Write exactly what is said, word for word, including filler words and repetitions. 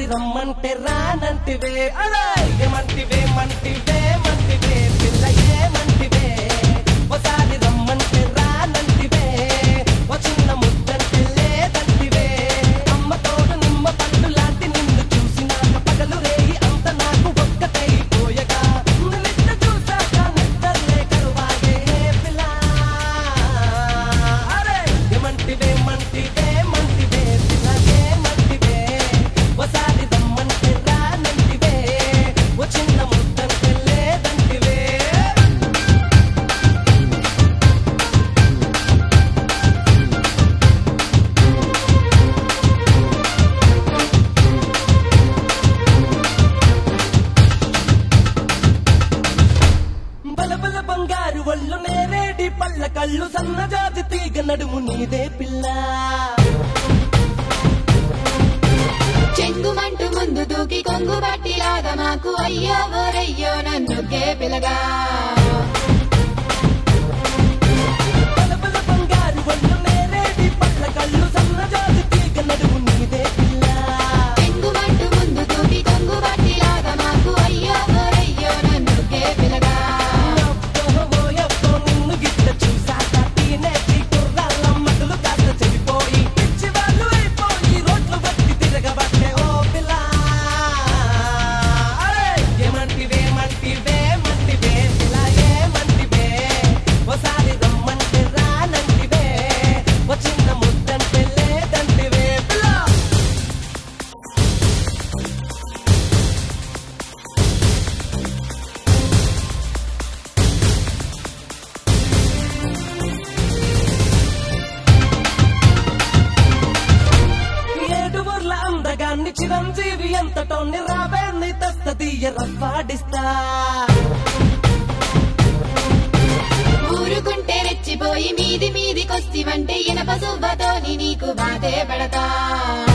రమ్మంటే రానంటివే అలా ఏమంటివే మంటివే మంటివే పిల్ల ఏమంటివే ఒకసారి రమ్మంటే రానంటివే ఓ చిన్న ముద్దంటే లేదంటివే అమ్మ తోడు నిమ్మ పండు లాంటి నిన్ను చూసినాక పగలు రేయి అంత నాకు ఒక్కటైపోయగా నిన్ను చూసాక నిద్రలే కరువాయే పిల్ల అరే ఏమంటివే మంటివే మంటివే పిల్ల ఏమంటివే ఒకసారి రమ్మంటే రానంటివే ఓ చిన్న ముద్దంటే లేదంటివే బలబల బంగారు ఒళ్ళు నేరేడి పళ్ళ కళ్ళు సన్నజాతి తీగ నడుము నీదే పిల్ల చెంగుమంటూ ముందు దూకి కొంగు బట్టిలాగా మాకు అయ్యో ఓరయ్యో నన్నుకే పిలగా బలబల బంగారు ఒళ్ళు నేరేడి పళ్ళ కళ్ళు సన్నజాతి తీగ నడుము నీదే పిల్ల చెంగుమంటూ ముందు దూకి కొంగు బట్టిలాగా మాకు అయ్యో ఓరయ్యో నన్నుకే పిలగా అబ్బో ఓయబ్బో నిన్ను గిట్ట చూసాక టీనేజీ కుర్రాళ్ళ మగలు కాస్త చెడిపోయి పిచ్చి వాళ్ళు అయిపోయి రోడ్లు బట్టి తిరగబట్టే ఓ పిల్ల అరే ఏమంటివే మంటివే మంటివే పిల్ల ఏమంటివే ఓసారి రమ్మంటే రానంటివే ఓ చిన్న ముద్దంటే లేదంటివే పిల్ల ఏడు ఊర్ల అందగాన్ని చిరంజీవి ఎంతటోన్ని రావేన్ని తస్తదీయ రఫాడిస్తా ఊరుకుంటే రెచ్చిపోయి మీది మీదికొస్తివంటే ఇనప సువ్వతోని నీకు బాధే పెడతా